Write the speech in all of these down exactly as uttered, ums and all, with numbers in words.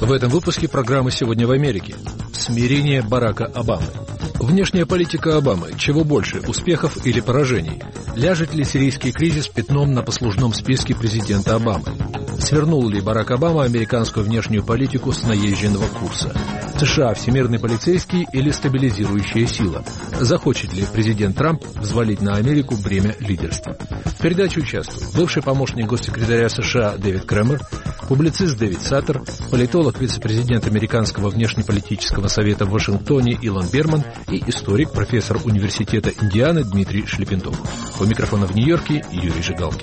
В этом выпуске программы «Сегодня в Америке». Смирение Барака Обамы. Внешняя политика Обамы. Чего больше, успехов или поражений? Ляжет ли сирийский кризис пятном на послужном списке президента Обамы? Свернул ли Барак Обама американскую внешнюю политику с наезженного курса? США – всемирный полицейский или стабилизирующая сила? Захочет ли президент Трамп взвалить на Америку бремя лидерства? В передаче участвуют бывший помощник госсекретаря США Дэвид Кремер, публицист Дэвид Саттер, политолог, вице-президент Американского внешнеполитического совета в Вашингтоне Илон Берман и историк, профессор Университета Индианы Дмитрий Шлепентов. У микрофона в Нью-Йорке Юрий Жигалкин.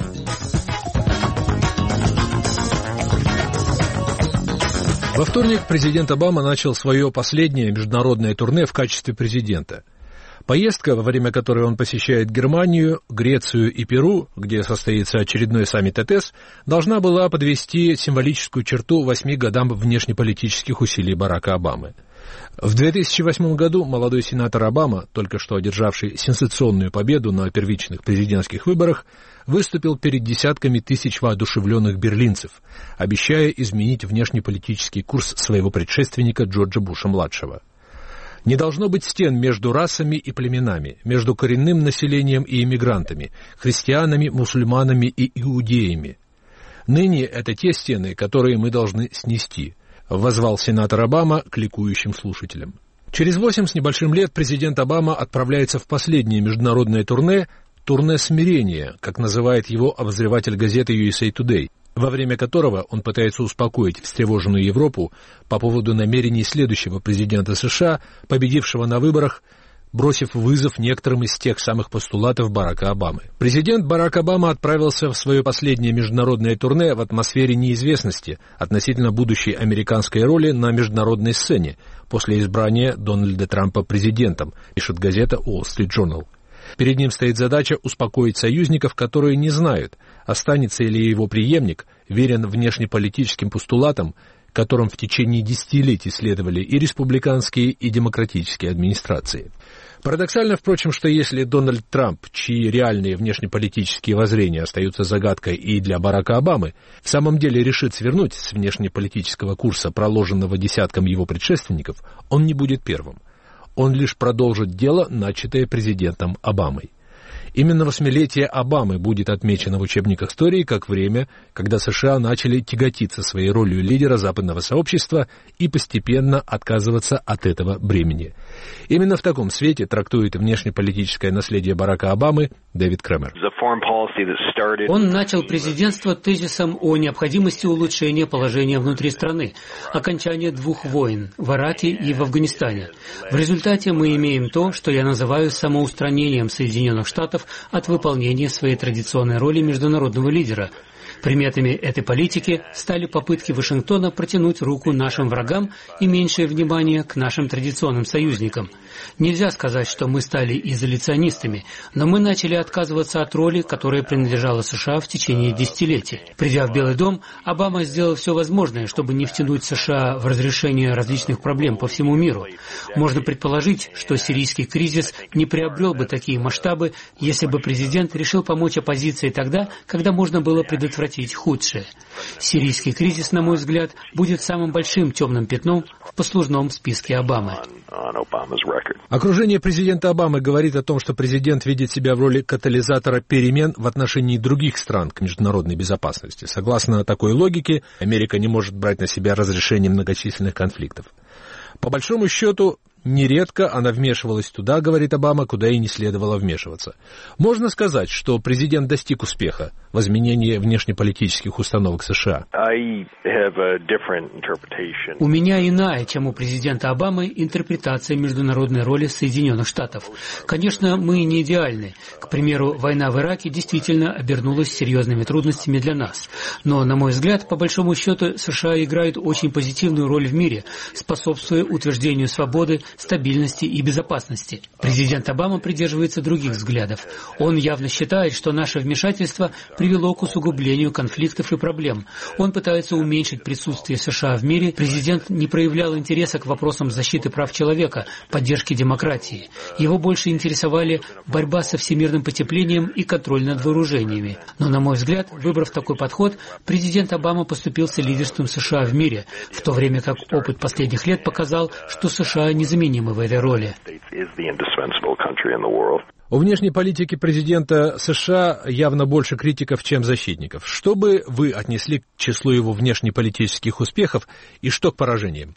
Во вторник президент Обама начал свое последнее международное турне в качестве президента. Поездка, во время которой он посещает Германию, Грецию и Перу, где состоится очередной саммит ЭТС, должна была подвести символическую черту восьми годам внешнеполитических усилий Барака Обамы. В две тысячи восьмом году молодой сенатор Обама, только что одержавший сенсационную победу на первичных президентских выборах, выступил перед десятками тысяч воодушевленных берлинцев, обещая изменить внешнеполитический курс своего предшественника Джорджа Буша-младшего. Не должно быть стен между расами и племенами, между коренным населением и иммигрантами, христианами, мусульманами и иудеями. Ныне это те стены, которые мы должны снести, воззвал сенатор Обама к ликующим слушателям. Через восемь с небольшим лет президент Обама отправляется в последнее международное турне, турне смирения, как называет его обозреватель газеты ю эс эй Today, во время которого он пытается успокоить встревоженную Европу по поводу намерений следующего президента США, победившего на выборах, бросив вызов некоторым из тех самых постулатов Барака Обамы. Президент Барак Обама отправился в свое последнее международное турне в атмосфере неизвестности относительно будущей американской роли на международной сцене после избрания Дональда Трампа президентом, пишет газета Wall Street Journal. Перед ним стоит задача успокоить союзников, которые не знают, останется ли его преемник верен внешнеполитическим постулатам, которым в течение десятилетий следовали и республиканские, и демократические администрации. Парадоксально, впрочем, что если Дональд Трамп, чьи реальные внешнеполитические воззрения остаются загадкой и для Барака Обамы, в самом деле решит свернуть с внешнеполитического курса, проложенного десятком его предшественников, он не будет первым. Он лишь продолжит дело, начатое президентом Обамой. Именно восьмилетие Обамы будет отмечено в учебниках истории как время, когда США начали тяготиться своей ролью лидера западного сообщества и постепенно отказываться от этого бремени. Именно в таком свете трактует внешнеполитическое наследие Барака Обамы Дэвид Кремер. Он начал президентство тезисом о необходимости улучшения положения внутри страны, окончания двух войн в Ираке и в Афганистане. В результате мы имеем то, что я называю самоустранением Соединенных Штатов от выполнения своей традиционной роли международного лидера. Приметами этой политики стали попытки Вашингтона протянуть руку нашим врагам и меньшее внимание к нашим традиционным союзникам. Нельзя сказать, что мы стали изоляционистами, но мы начали отказываться от роли, которая принадлежала США в течение десятилетий. Придя в Белый дом, Обама сделал все возможное, чтобы не втянуть США в разрешение различных проблем по всему миру. Можно предположить, что сирийский кризис не приобрел бы такие масштабы, если бы президент решил помочь оппозиции тогда, когда можно было предотвратить худшее. Сирийский кризис, на мой взгляд, будет самым большим темным пятном в послужном списке Обамы. Окружение президента Обамы говорит о том, что президент видит себя в роли катализатора перемен в отношении других стран к международной безопасности. Согласно такой логике, Америка не может брать на себя разрешение многочисленных конфликтов. По большому счету, нередко она вмешивалась туда, говорит Обама, куда и не следовало вмешиваться. Можно сказать, что президент достиг успеха в изменении внешнеполитических установок США. У меня иная, чем у президента Обамы, интерпретация международной роли Соединенных Штатов. Конечно, мы не идеальны. К примеру, война в Ираке действительно обернулась серьезными трудностями для нас. Но, на мой взгляд, по большому счету, США играют очень позитивную роль в мире, способствуя утверждению свободы, стабильности и безопасности. Президент Обама придерживается других взглядов. Он явно считает, что наше вмешательство привело к усугублению конфликтов и проблем. Он пытается уменьшить присутствие США в мире. Президент не проявлял интереса к вопросам защиты прав человека, поддержки демократии. Его больше интересовали борьба со всемирным потеплением и контроль над вооружениями. Но, на мой взгляд, выбрав такой подход, президент Обама поступился лидерством США в мире, в то время как опыт последних лет показал, что США незаменимы в этой роли. У внешней политики президента США явно больше критиков, чем защитников. Что бы вы отнесли к числу его внешнеполитических успехов и что к поражениям?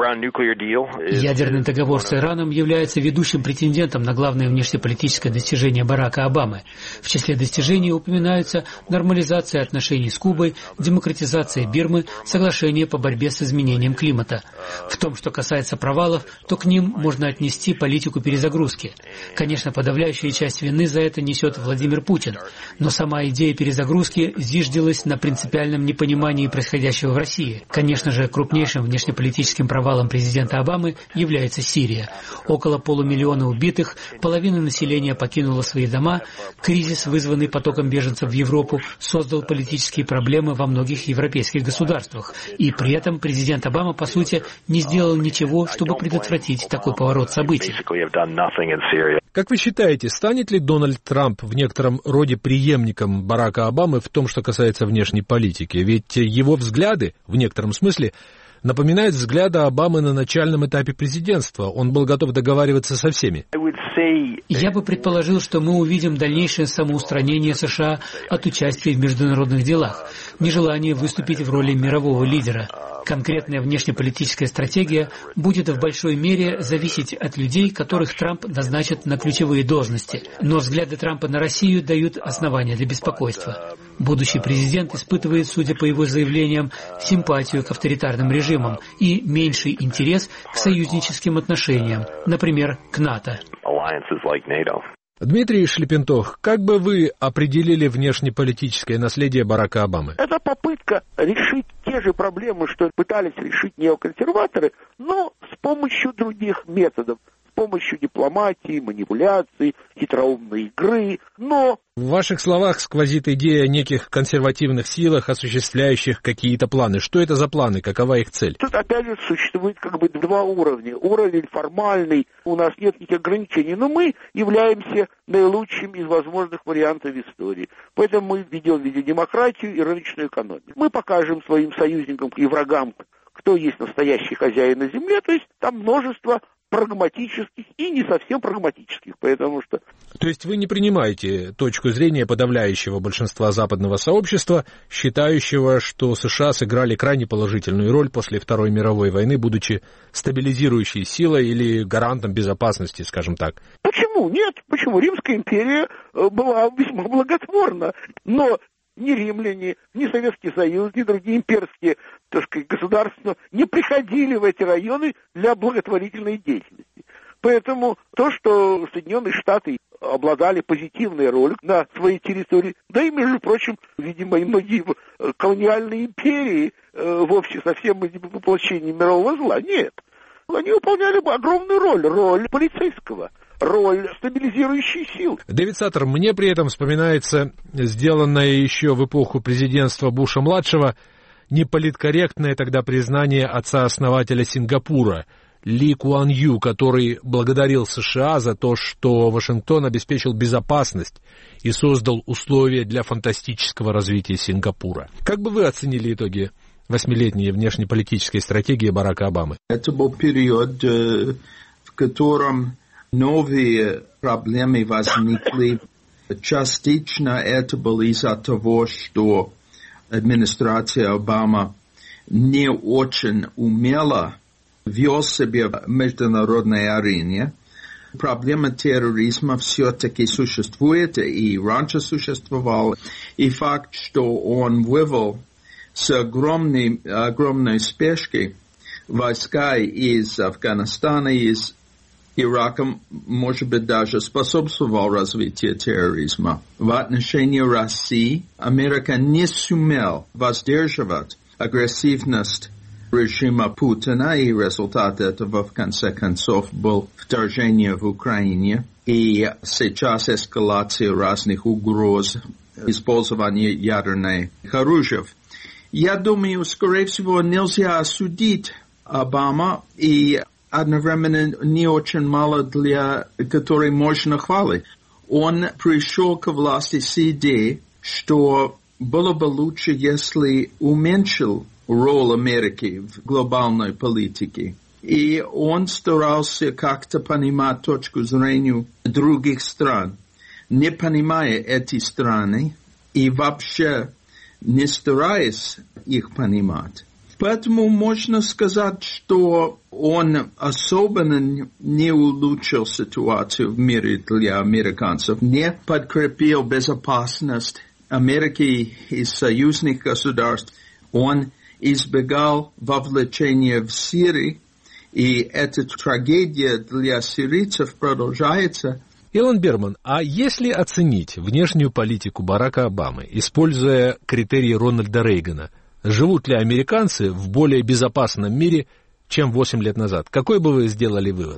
Ядерный договор с Ираном является ведущим претендентом на главное внешнеполитическое достижение Барака Обамы. В числе достижений упоминаются нормализация отношений с Кубой, демократизация Бирмы, соглашение по борьбе с изменением климата. В том, что касается провалов, то к ним можно отнести политику перезагрузки. Конечно, подавляющая часть вины за это несет Владимир Путин, но сама идея перезагрузки зиждилась на принципиальном непонимании происходящего в России. Конечно же, крупнейшим внешнеполитическим провалом президента Обамы является Сирия. Около полумиллиона убитых, половина населения покинула свои дома, кризис, вызванный потоком беженцев в Европу, создал политические проблемы во многих европейских государствах. И при этом президент Обама, по сути, не сделал ничего, чтобы предотвратить такой поворот событий. Как вы считаете, станет ли Дональд Трамп в некотором роде преемником Барака Обамы в том, что касается внешней политики? Ведь его взгляды, в некотором смысле, напоминают взгляды Обамы на начальном этапе президентства. Он был готов договариваться со всеми. Я бы предположил, что мы увидим дальнейшее самоустранение США от участия в международных делах, нежелание выступить в роли мирового лидера. Конкретная внешнеполитическая стратегия будет в большой мере зависеть от людей, которых Трамп назначит на ключевые должности. Но взгляды Трампа на Россию дают основания для беспокойства. Будущий президент испытывает, судя по его заявлениям, симпатию к авторитарным режимам и меньший интерес к союзническим отношениям, например, к НАТО. Дмитрий Шлепентох, как бы вы определили внешнеполитическое наследие Барака Обамы? Это попытка решить те же проблемы, что пытались решить неоконсерваторы, но с помощью других методов. С помощью дипломатии, манипуляций, хитроумной игры, но... В ваших словах сквозит идея о неких консервативных силах, осуществляющих какие-то планы. Что это за планы? Какова их цель? Тут, опять же, существует как бы два уровня. Уровень формальный, у нас нет никаких ограничений, но мы являемся наилучшим из возможных вариантов истории. Поэтому мы ведем в виде демократию и рыночную экономику. Мы покажем своим союзникам и врагам, кто есть настоящий хозяин на земле, то есть там множество прагматических и не совсем прагматических, потому что... То есть вы не принимаете точку зрения подавляющего большинства западного сообщества, считающего, что США сыграли крайне положительную роль после Второй мировой войны, будучи стабилизирующей силой или гарантом безопасности, скажем так? Почему? Нет. Почему? Римская империя была весьма благотворна, но... Ни римляне, ни Советский Союз, ни другие имперские, так сказать, государства не приходили в эти районы для благотворительной деятельности. Поэтому то, что Соединенные Штаты обладали позитивной ролью на своей территории, да и, между прочим, видимо, и многие колониальные империи э, вовсе совсем не воплощение мирового зла, нет. Они выполняли бы огромную роль, роль полицейского, роль стабилизирующей сил. Дэвид Саттер, мне при этом вспоминается сделанное еще в эпоху президентства Буша-младшего неполиткорректное тогда признание отца-основателя Сингапура Ли Куан Ю, который благодарил США за то, что Вашингтон обеспечил безопасность и создал условия для фантастического развития Сингапура. Как бы вы оценили итоги восьмилетней внешнеполитической стратегии Барака Обамы? Это был период, в котором новые проблемы возникли. Частично это было из-за того, что администрация Обамы не очень умело вел себя в международной арене. Проблема терроризма все-таки существует и раньше существовала. И факт, что он вывел с огромной, огромной спешкой войска из Афганистана, из Ирака, может быть, даже способствовал развитию терроризма. В отношении России Америка не сумела воздерживать агрессивность режима Путина, и результат этого, в конце концов, был вторжение в Украине, и сейчас эскалация разных угроз использования ядерных оружий. Я думаю, скорее всего, нельзя осудить Обама, и одновременно не очень мало для которой можно хвалить. Он пришел к власти с идеей, что было бы лучше, если уменьшил роль Америки в глобальной политике. И он старался как-то понимать точку зрения других стран, не понимая эти страны и вообще не стараясь их понимать. Поэтому можно сказать, что он особенно не улучшил ситуацию в мире для американцев, не подкрепил безопасность Америки и союзных государств. Он избегал вовлечения в Сирию, и эта трагедия для сирийцев продолжается. Илон Берман, а если оценить внешнюю политику Барака Обамы, используя критерии Рональда Рейгана, живут ли американцы в более безопасном мире, чем восемь лет назад? Какой бы вы сделали вывод?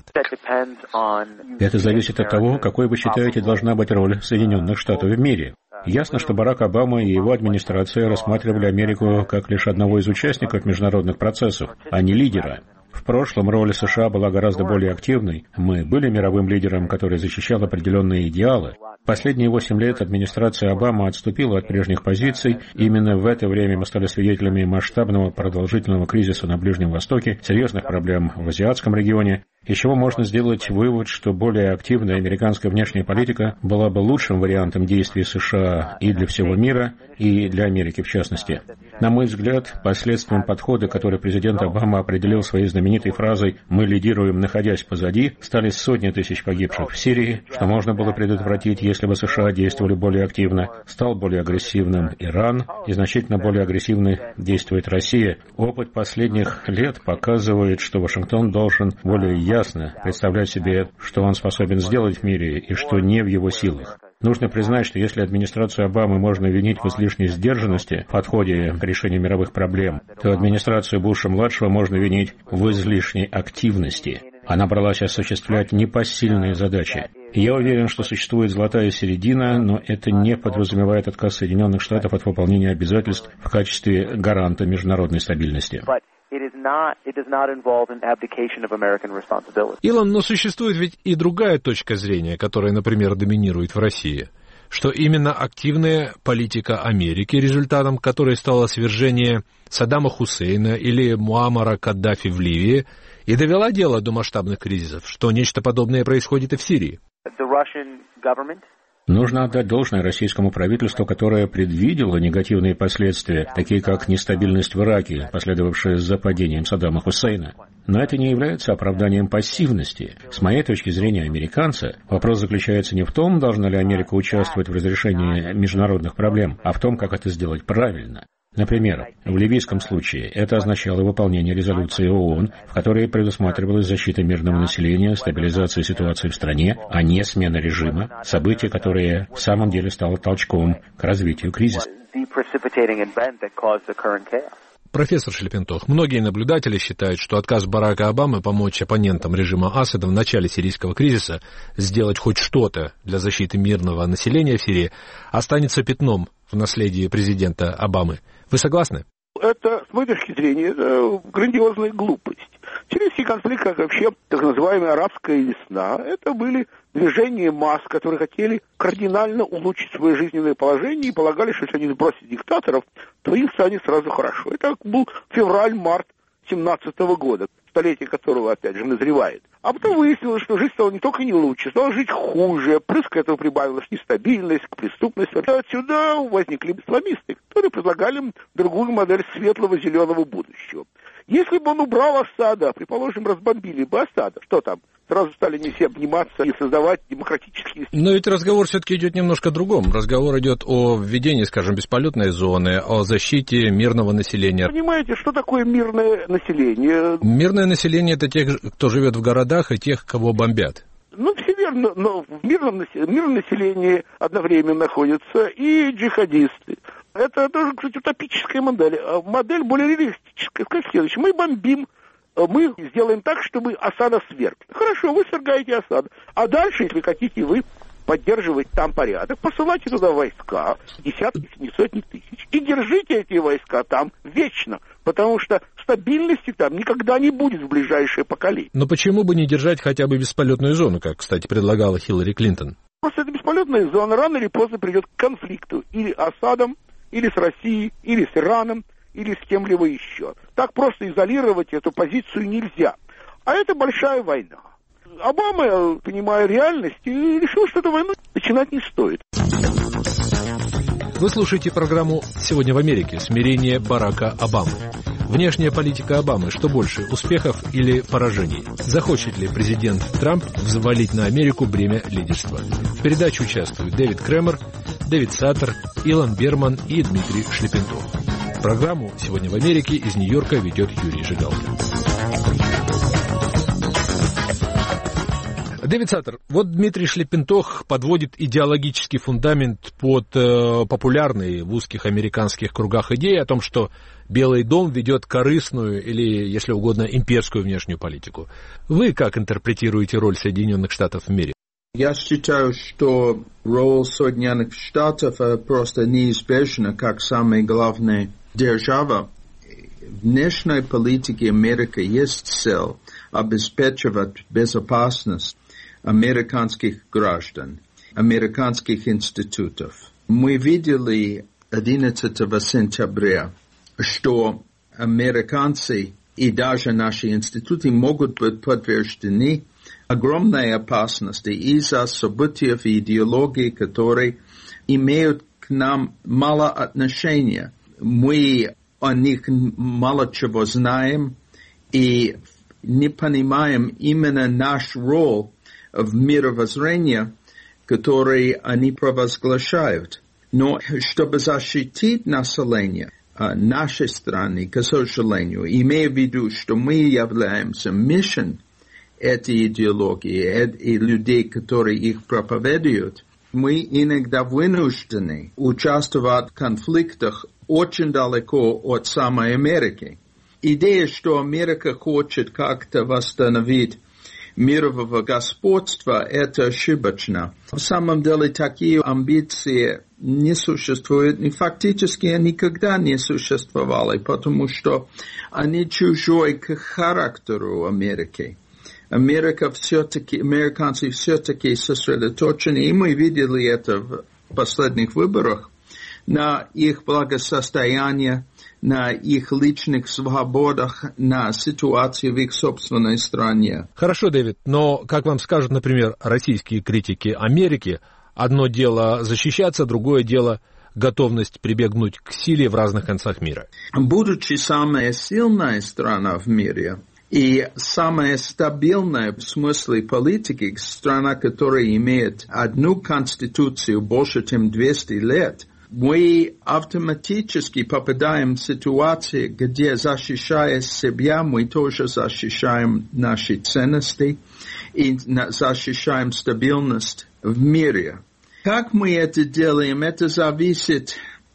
Это зависит от того, какой вы считаете должна быть роль Соединенных Штатов в мире. Ясно, что Барак Обама и его администрация рассматривали Америку как лишь одного из участников международных процессов, а не лидера. В прошлом роль США была гораздо более активной. Мы были мировым лидером, который защищал определенные идеалы. Последние восемь лет администрация Обамы отступила от прежних позиций. Именно в это время мы стали свидетелями масштабного продолжительного кризиса на Ближнем Востоке, серьезных проблем в азиатском регионе, из чего можно сделать вывод, что более активная американская внешняя политика была бы лучшим вариантом действий США и для всего мира, и для Америки в частности. На мой взгляд, последствием подхода, который президент Обама определил своей знаменитой фразой «Мы лидируем, находясь позади», стали сотни тысяч погибших в Сирии, что можно было предотвратить, если бы США действовали более активно, стал более агрессивным Иран, и значительно более агрессивно действует Россия. Опыт последних лет показывает, что Вашингтон должен более ясно представлять себе, что он способен сделать в мире и что не в его силах. Нужно признать, что если администрацию Обамы можно винить в излишней сдержанности в подходе к решению мировых проблем, то администрацию Буша-младшего можно винить в излишней активности. Она бралась осуществлять непосильные задачи. Я уверен, что существует золотая середина, но это не подразумевает отказ Соединенных Штатов от выполнения обязательств в качестве гаранта международной стабильности. Илон, но существует ведь и другая точка зрения, которая, например, доминирует в России, что именно активная политика Америки, результатом которой стало свержение Саддама Хусейна или Муаммара Каддафи в Ливии, и довела дело до масштабных кризисов, что нечто подобное происходит и в Сирии. Нужно отдать должное российскому правительству, которое предвидело негативные последствия, такие как нестабильность в Ираке, последовавшая за падением Саддама Хусейна. Но это не является оправданием пассивности. С моей точки зрения американца, вопрос заключается не в том, должна ли Америка участвовать в разрешении международных проблем, а в том, как это сделать правильно. Например, в ливийском случае это означало выполнение резолюции ООН, в которой предусматривалась защита мирного населения, стабилизация ситуации в стране, а не смена режима, событие, которое в самом деле стало толчком к развитию кризиса. Профессор Шлепентох, многие наблюдатели считают, что отказ Барака Обамы помочь оппонентам режима Асада в начале сирийского кризиса сделать хоть что-то для защиты мирного населения в Сирии останется пятном в наследии президента Обамы. Вы согласны? Это, с моей точки зрения, это грандиозная глупость. Сирийский конфликт, как вообще так называемая арабская весна, это были движения масс, которые хотели кардинально улучшить свое жизненное положение и полагали, что если они сбросят диктаторов, то им станет сразу хорошо. Это был февраль-март семнадцатого года, столетие которого, опять же, назревает. А потом выяснилось, что жизнь стала не только не лучше, стала жить хуже. Плюс к этому прибавилась нестабильность, преступность. Отсюда возникли исламисты, которые предлагали другую модель светлого зеленого будущего. Если бы он убрал Асада, предположим, разбомбили бы Асада, что там? Сразу стали не все обниматься и создавать демократические... Но ведь разговор все-таки идет немножко о другом. Разговор идет о введении, скажем, бесполетной зоны, о защите мирного населения. Понимаете, что такое мирное население? Мирное население — это тех, кто живет в городах, и тех, кого бомбят. Ну, все верно, но в мирном, мирном населении одновременно находятся и джихадисты, Это тоже, кстати, утопическая модель. Модель более реалистическая. Как следующее. Мы бомбим, мы сделаем так, чтобы Асада свергли. Хорошо, вы свергаете Асада. А дальше, если хотите вы поддерживать там порядок, посылайте туда войска, десятки, если не сотни тысяч, и держите эти войска там вечно, потому что стабильности там никогда не будет в ближайшее поколение. Но почему бы не держать хотя бы бесполетную зону, как, кстати, предлагала Хиллари Клинтон? Просто эта бесполетная зона рано или поздно придет к конфликту или с Асадом, или с Россией, или с Ираном, или с кем-либо еще. Так просто изолировать эту позицию нельзя. А это большая война. Обама, понимая реальность, решил, что эту войну начинать не стоит. Вы слушаете программу «Сегодня в Америке. Смирение Барака Обамы». Внешняя политика Обамы. Что больше, успехов или поражений? Захочет ли президент Трамп взвалить на Америку бремя лидерства? В передаче участвуют Дэвид Кремер, Дэвид Саттер, Илон Берман и Дмитрий Шлепентов. Программу «Сегодня в Америке» из Нью-Йорка ведет Юрий Жигалкин. Дэвид Саттер, вот Дмитрий Шлепентох подводит идеологический фундамент под э, популярные в узких американских кругах идеи о том, что Белый дом ведет корыстную или, если угодно, имперскую внешнюю политику. Вы как интерпретируете роль Соединенных Штатов в мире? Я считаю, что роль Соединенных Штатов просто неизбежна, как самая главная держава. В внешней политике Америки есть цель обеспечивать безопасность американских граждан, американских институтов. Мы видели одиннадцатого сентября, что американцы и даже наши институты могут быть подвержены огромной опасности из-за событий и идеологий, которые имеют к нам мало отношения. Мы о них мало чего знаем и не понимаем именно наш роль в мировоззрении, который они провозглашают. Но чтобы защитить население нашей страны, к сожалению, имея в виду, что мы являемся мишень этой идеологии и людей, которые их проповедуют, мы иногда вынуждены участвовать в конфликтах очень далеко от самой Америки. Идея, что Америка хочет как-то восстановить мирового господства, это ошибочно. В самом деле такие амбиции не существуют, и фактически никогда не существовали, потому что они чужой к характеру Америки. Америка все-таки, американцы все-таки сосредоточены, и мы видели это в последних выборах, на их благосостоянии, на их личных свободах, на ситуацию в их собственной стране. Хорошо, Дэвид, но, как вам скажут, например, российские критики Америки, одно дело защищаться, другое дело готовность прибегнуть к силе в разных концах мира. Будучи самая сильная страна в мире и самая стабильная в смысле политики, страна, которая имеет одну конституцию больше, чем двести лет, мы автоматически попадаем в ситуацию, где, защищая себя, мы тоже защищаем наши ценности и защищаем стабильность в мире. Как мы это делаем, это зависит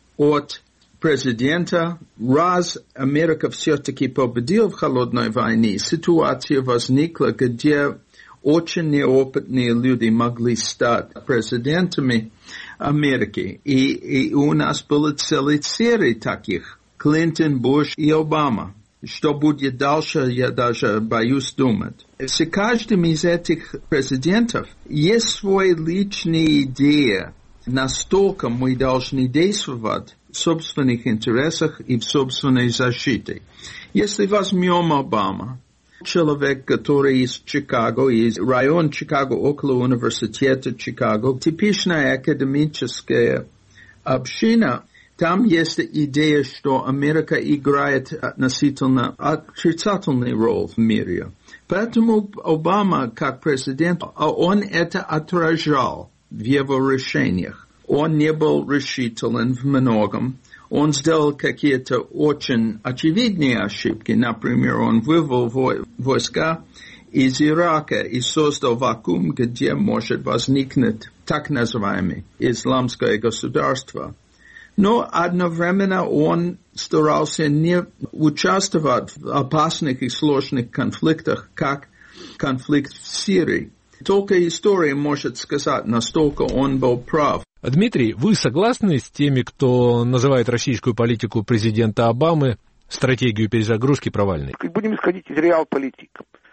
от президента. Раз Америка все-таки победила в холодной войне, ситуация возникла, где очень неопытные люди могли стать президентами Америки. И, и у нас была целая серия таких. Клинтон, Буш и Обама. Что будет дальше, я даже боюсь думать. С каждым из этих президентов есть свои личные идеи. Настолько мы должны действовать в собственных интересах и в собственной защите. Если возьмем Обама, человек, который из Чикаго, из района Чикаго, около университета Чикаго, типичная академическая община, там есть идея, что Америка играет относительно отрицательную роль в мире. Поэтому Обама, как президент, он это отражал в его решениях. Он не был решителен в многом. Он сделал какие-то очень очевидные ошибки. Например, он вывел войска из Ирака и создал вакуум, где может возникнуть так называемое исламское государство. Но одновременно он старался не участвовать в опасных и сложных конфликтах, как конфликт в Сирии. Только история может сказать, настолько он был прав. Дмитрий, вы согласны с теми, кто называет российскую политику президента Обамы, стратегию перезагрузки, провальной? Будем исходить из реал-политик.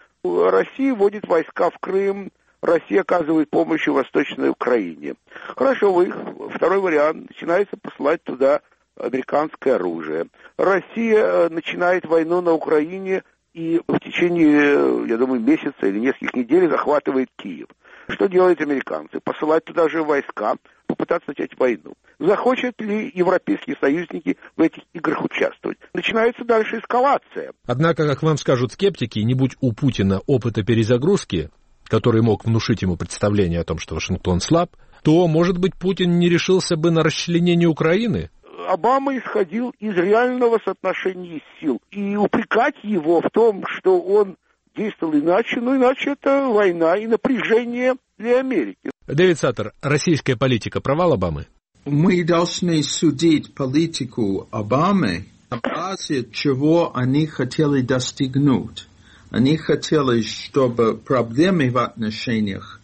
Россия вводит войска в Крым, Россия оказывает помощь в Восточной Украине. Хорошо, вы, второй вариант, начинается посылать туда американское оружие. Россия начинает войну на Украине и в течение, я думаю, месяца или нескольких недель захватывает Киев. Что делают американцы? Посылать туда же войска, попытаться начать войну. Захочет ли европейские союзники в этих играх участвовать? Начинается дальше эскалация. Однако, как вам скажут скептики, не будь у Путина опыта перезагрузки, который мог внушить ему представление о том, что Вашингтон слаб, то, может быть, Путин не решился бы на расчленение Украины? Обама исходил из реального соотношения сил. И упрекать его в том, что он действовал иначе, ну иначе это война и напряжение для Америки. Дэвид Саттер, российская политика — провал Обамы? Мы должны судить политику Обамы на базе, чего они хотели достигнуть. Они хотели, чтобы проблемы в отношениях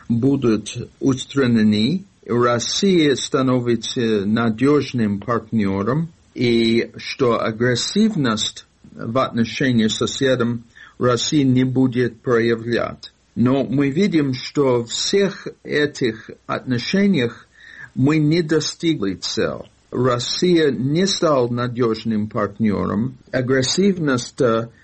будут устранены, Россия становится надежным партнером, и что агрессивность в отношении с соседом Россия не будет проявлять. Но мы видим, что в всех этих отношениях мы не достигли цели. Россия не стала надежным партнером. Агрессивность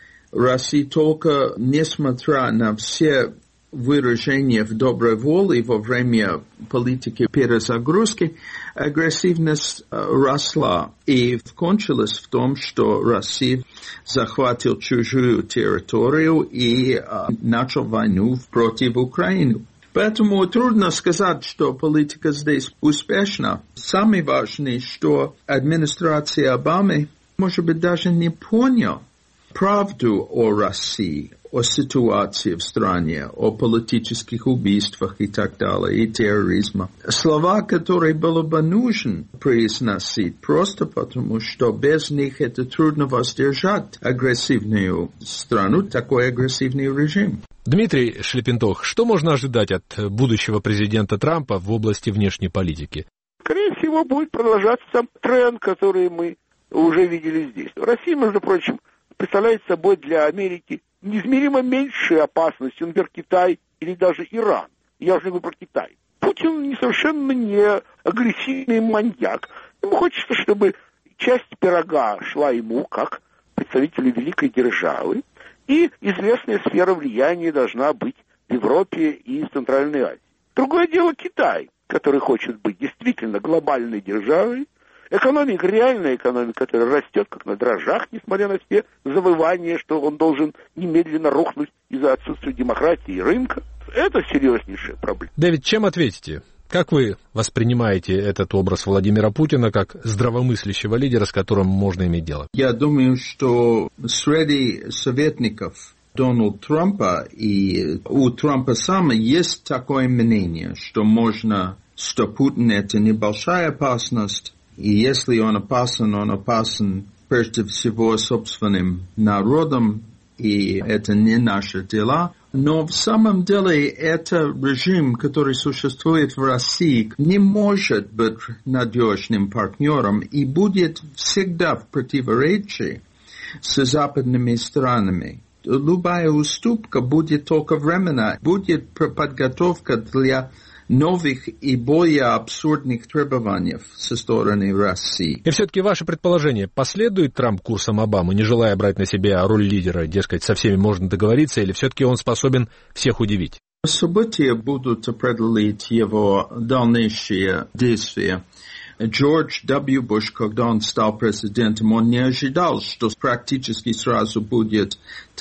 России только, несмотря на все выражения в доброй воле во время политики перезагрузки, агрессивность росла и кончилась в том, что Россия захватила чужую территорию и uh, начала войну против Украины. Поэтому трудно сказать, что политика здесь успешна. Самое важное, что администрация Обамы, может быть, даже не поняла правду о России, о ситуации в стране, о политических убийствах и так далее, и терроризме. Слова, которые было бы нужно произносить, просто потому, что без них это трудно воздержать агрессивную страну, такой агрессивный режим. Дмитрий Шлепентох, что можно ожидать от будущего президента Трампа в области внешней политики? Скорее всего, будет продолжаться тренд, который мы уже видели здесь. Россия, между прочим, представляет собой для Америки неизмеримо меньшие опасности, например, Китай или даже Иран. Я уже не говорю про Китай. Путин не совершенно не агрессивный маньяк. Ему хочется, чтобы часть пирога шла ему, как представителю великой державы, и известная сфера влияния должна быть в Европе и в Центральной Азии. Другое дело Китай, который хочет быть действительно глобальной державой. Экономика, реальная экономика, которая растет как на дрожжах, несмотря на все завывания, что он должен немедленно рухнуть из-за отсутствия демократии и рынка. Это серьезнейшая проблема. Дэвид, чем ответите? Как вы воспринимаете этот образ Владимира Путина как здравомыслящего лидера, с которым можно иметь дело? Я думаю, что среди советников Дональда Трампа и у Трампа сама есть такое мнение, что можно, что Путин — это небольшая опасность, и если он опасен, он опасен прежде всего собственным народом, и это не наши дела. Но в самом деле это режим, который существует в России, не может быть надежным партнером и будет всегда в противоречии с западными странами. Любая уступка будет только временна, будет подготовка для новых и более абсурдных требований со стороны России. И все-таки ваше предположение, последует Трамп курсом Обамы, не желая брать на себя роль лидера, дескать, со всеми можно договориться, или все-таки он способен всех удивить? События будут определить его дальнейшие действия. Джордж дабл ю. Буш, когда он стал президентом, он не ожидал, что практически сразу будет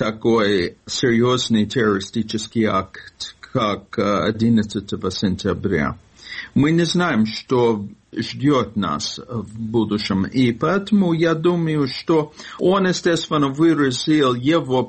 такой серьезный террористический акт, как одиннадцатого сентября. Мы не знаем, что ждет нас в будущем, и поэтому я думаю, что он, естественно, выразил его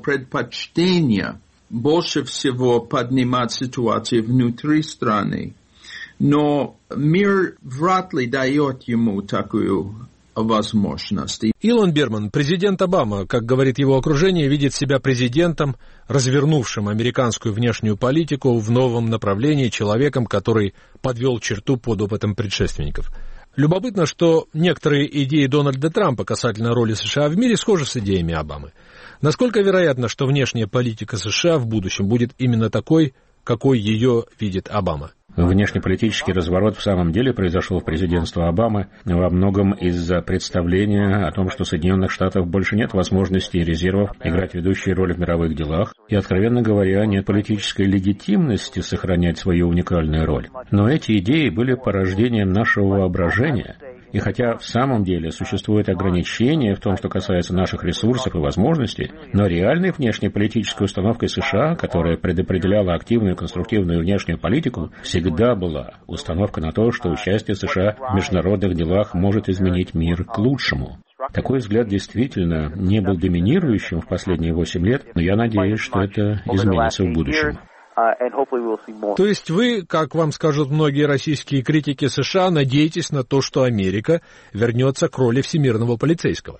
предпочтение больше всего поднимать ситуацию внутри страны. Но мир вряд ли дает ему такую возможность. Илон Берман, президент Обама, как говорит его окружение, видит себя президентом, развернувшим американскую внешнюю политику в новом направлении, человеком, который подвел черту под опытом предшественников. Любопытно, что некоторые идеи Дональда Трампа касательно роли США в мире схожи с идеями Обамы. Насколько вероятно, что внешняя политика США в будущем будет именно такой, какой ее видит Обама? Внешнеполитический разворот в самом деле произошел в президентстве Обамы во многом из-за представления о том, что Соединенных Штатов больше нет возможности и резервов играть ведущую роль в мировых делах, и, откровенно говоря, нет политической легитимности сохранять свою уникальную роль. Но эти идеи были порождением нашего воображения. И хотя в самом деле существует ограничение в том, что касается наших ресурсов и возможностей, но реальной внешнеполитической установкой США, которая предопределяла активную и конструктивную внешнюю политику, всегда была установка на то, что участие США в международных делах может изменить мир к лучшему. Такой взгляд действительно не был доминирующим в последние восемь лет, но я надеюсь, что это изменится в будущем. То есть вы, как вам скажут многие российские критики США, надеетесь на то, что Америка вернется к роли всемирного полицейского?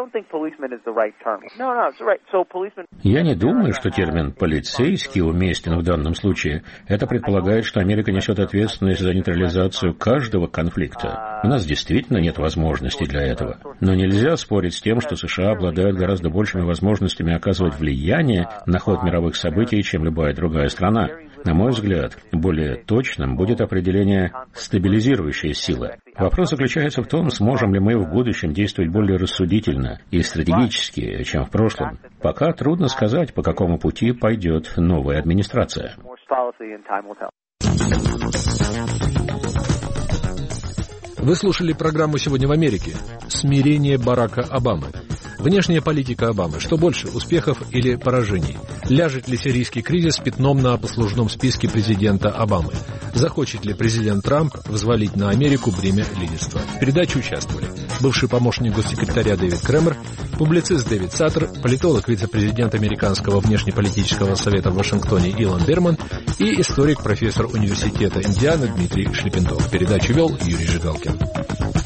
Я не думаю, что термин «полицейский» уместен в данном случае. Это предполагает, что Америка несет ответственность за нейтрализацию каждого конфликта. У нас действительно нет возможностей для этого. Но нельзя спорить с тем, что США обладают гораздо большими возможностями оказывать влияние на ход мировых событий, чем любая другая страна. Страна. На мой взгляд, более точным будет определение «стабилизирующая сила». Вопрос заключается в том, сможем ли мы в будущем действовать более рассудительно и стратегически, чем в прошлом. Пока трудно сказать, по какому пути пойдет новая администрация. Вы слушали программу «Сегодня в Америке». Смирение Барака Обамы. Внешняя политика Обамы. Что больше, успехов или поражений? Ляжет ли сирийский кризис пятном на послужном списке президента Обамы? Захочет ли президент Трамп взвалить на Америку бремя лидерства? В передаче участвовали бывший помощник госсекретаря Дэвид Кремер, публицист Дэвид Саттер, политолог, вице-президент Американского внешнеполитического совета в Вашингтоне Илон Берман и историк, профессор университета Индианы Дмитрий Шлепентов. Передачу вел Юрий Жигалкин.